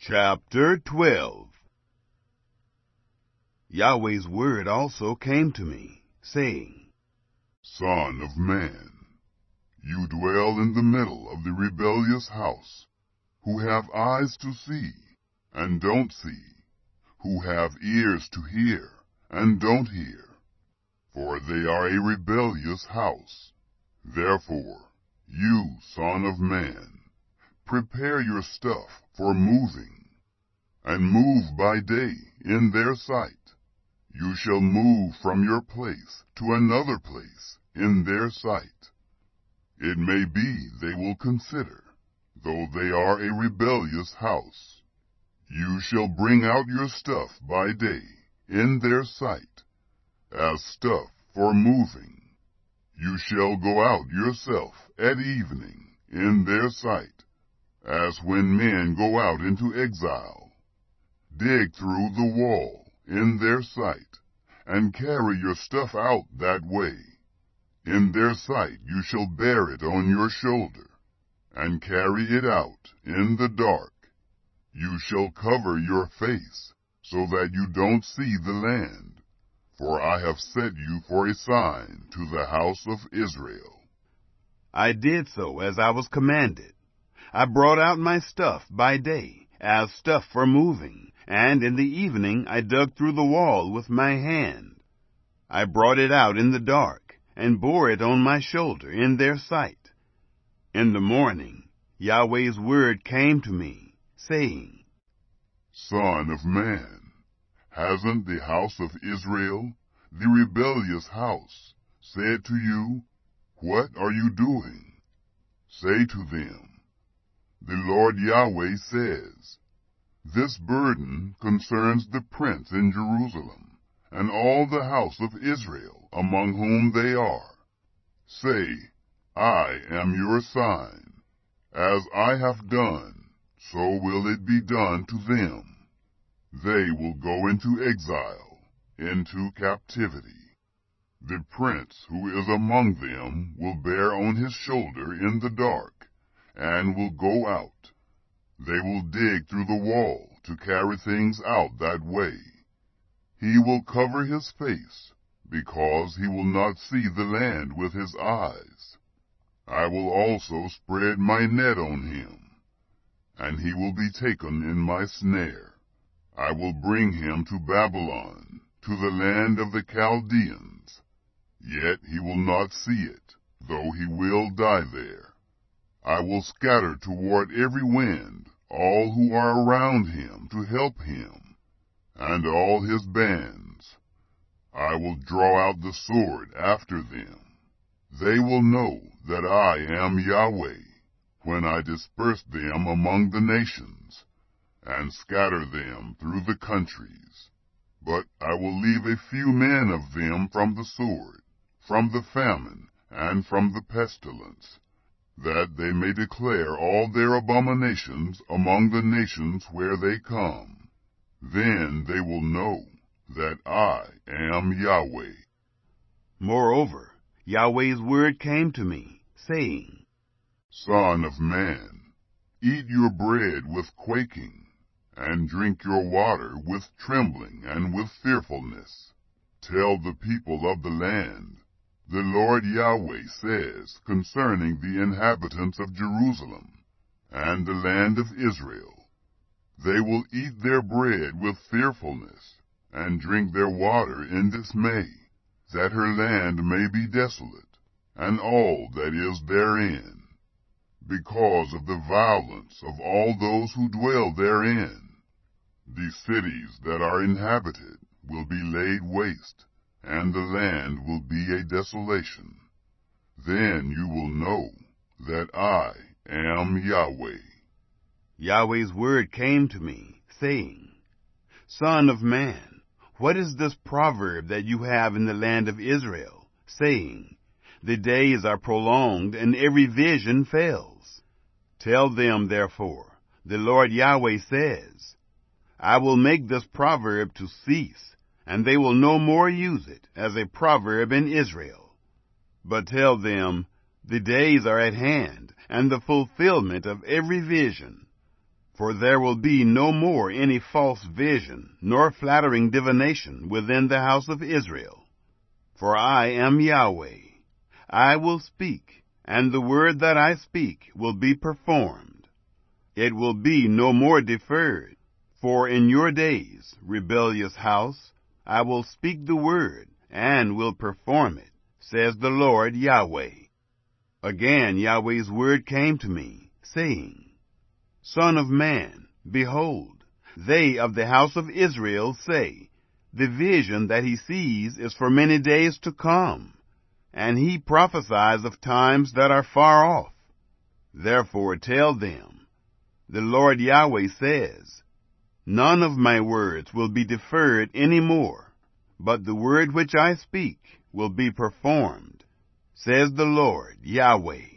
Chapter 12. Yahweh's word also came to me, saying, Son of man, you dwell in the middle of the rebellious house, who have eyes to see, and don't see, who have ears to hear, and don't hear. For they are a rebellious house. Therefore, you, son of man, prepare your stuff for moving, and move by day in their sight. You shall move from your place to another place in their sight. It may be they will consider, though they are a rebellious house. You shall bring out your stuff by day in their sight, as stuff for moving. You shall go out yourself at evening in their sight, as when men go out into exile. Dig through the wall in their sight, and carry your stuff out that way. In their sight you shall bear it on your shoulder, and carry it out in the dark. You shall cover your face, so that you don't see the land. For I have set you for a sign to the house of Israel. I did so as I was commanded. I brought out my stuff by day, as stuff for moving, and in the evening I dug through the wall with my hand. I brought it out in the dark, and bore it on my shoulder in their sight. In the morning Yahweh's word came to me, saying, Son of man, hasn't the house of Israel, the rebellious house, said to you, What are you doing? Say to them, The Lord Yahweh says, This burden concerns the prince in Jerusalem, and all the house of Israel among whom they are. Say, I am your sign. As I have done, so will it be done to them. They will go into exile, into captivity. The prince who is among them will bear on his shoulder in the dark, and will go out. They will dig through the wall to carry things out that way. He will cover his face, because he will not see the land with his eyes. I will also spread my net on him, and he will be taken in my snare. I will bring him to Babylon, to the land of the Chaldeans. Yet he will not see it, though he will die there. I will scatter toward every wind all who are around him to help him, and all his bands. I will draw out the sword after them. They will know that I am Yahweh, when I disperse them among the nations, and scatter them through the countries. But I will leave a few men of them from the sword, from the famine, and from the pestilence, that they may declare all their abominations among the nations where they come. Then they will know that I am Yahweh. Moreover, Yahweh's word came to me, saying, Son of man, eat your bread with quaking, and drink your water with trembling and with fearfulness. Tell the people of the land, The Lord Yahweh says concerning the inhabitants of Jerusalem and the land of Israel, They will eat their bread with fearfulness, and drink their water in dismay, that her land may be desolate, and all that is therein, because of the violence of all those who dwell therein. The cities that are inhabited will be laid waste, and the land will be a desolation. Then you will know that I am Yahweh. Yahweh's word came to me, saying, Son of man, what is this proverb that you have in the land of Israel, saying, The days are prolonged, and every vision fails? Tell them, therefore, the Lord Yahweh says, I will make this proverb to cease, and they will no more use it as a proverb in Israel. But tell them, the days are at hand, and the fulfillment of every vision. For there will be no more any false vision, nor flattering divination within the house of Israel. For I am Yahweh. I will speak, and the word that I speak will be performed. It will be no more deferred. For in your days, rebellious house, I will speak the word, and will perform it, says the Lord Yahweh. Again Yahweh's word came to me, saying, Son of man, behold, they of the house of Israel say, the vision that he sees is for many days to come, and he prophesies of times that are far off. Therefore tell them, the Lord Yahweh says, none of my words will be deferred any more, but the word which I speak will be performed, says the Lord Yahweh.